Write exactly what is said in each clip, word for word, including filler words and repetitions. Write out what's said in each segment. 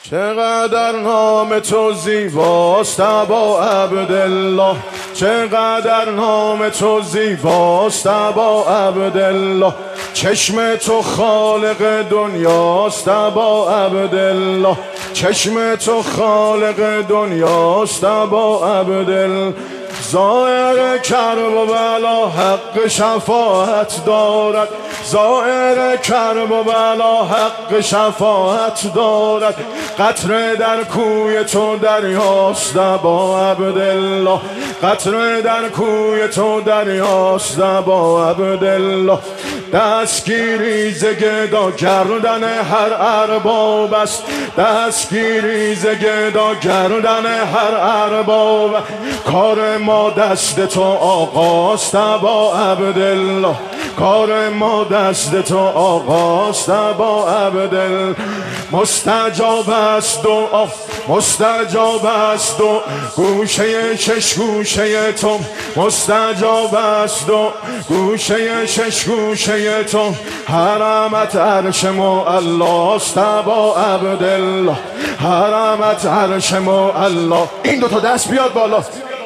چقدر نام تو زیباست ابا عبدالله، چقدر نام تو زیباست ابا عبدالله، چشم تو خالق دنیاست ابا عبدالله، چشم تو خالق دنیاست ابا عبدالله. ظاهر کرب و بلا حق شفاعت دارد، ظاهر کرب و بلا حق شفاعت دارد، قطره در کوی تو دریاست ابا عبدالله، قطره در کوی تو دریاست ابا عبدالله. دستگیری ز گدا گردن هر ارباب است، دستگیری ز گدا گردن هر ارباب، کار ما دست تو آقاست ابا عبدالله، کار ما دست تو آقاست ابا عبدالله. مستجاب است دعا، مستجاب است دعا، گوشه شش گوشه تو مستجاب است دعا، گوشه شش گوشه تو حرمت عرش معلاست ابا عبدالله، حرمت عرش معلا. این دو تا دست بیاد بالا.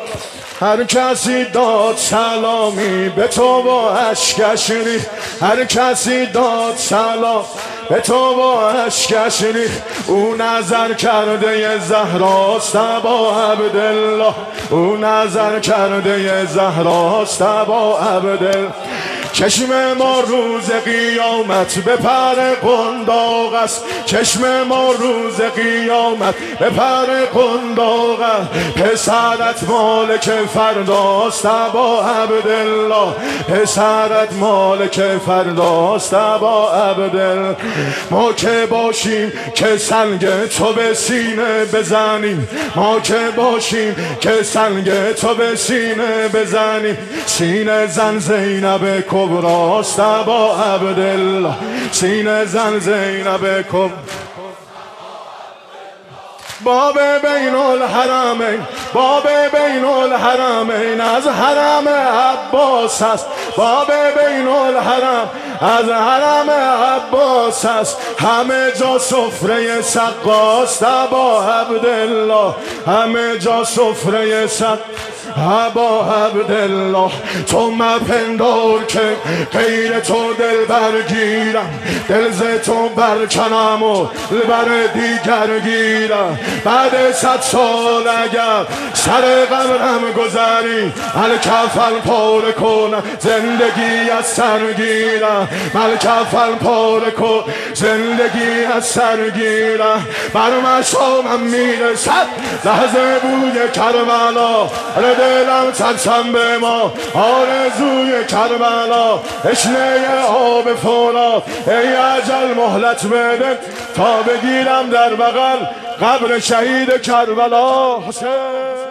هر کسی داد سلامی به تو با اشکش ریخت، هر کسی داد سلام به تو با اشکش ریخت، او نظر کرده زهراست ابا عبدالله، او نظر کرده زهراست ابا عبدالله. چشم ما روز قیامت به پر قنداق است، چشم ما روز قیامت به پر قنداق است، پسرت مالک فرداست ابا عبدالله، پسرت مالک فرداست ابا عبدالله. ما که باشیم که سنگ تو به سینه بزنیم، ما که باشیم که سنگ تو به سینه بزنیم، سینه زن زینب کبراست ابا عبدالله، سینه زن زینب کبراست. باب بین الحرمین، باب بین الحرمین از حرم عباس است، باب بین الحرم از حرم عباس است، همه جا سفره سقاست ابا عبدالله، همه جا سفره سق ابا عبدالله. تو مپندار که غیر تو دل برگیرم، دل ز تو برکنم و بر دیگر گیرم، بعد صد سال اگر سر قبرم گذری، الکفن پاره کنم زندگی از سر گیرم، الکفن پاره کن زندگی از سر گیرم. بر مشامم میرسد لحظه بوی کربلا، دلم ترسم به ما آرزوی کربلا، تشنه آب فرات ای اجل مهلت بده تا بگیرم در بغل قبر شهید کربلا. حسین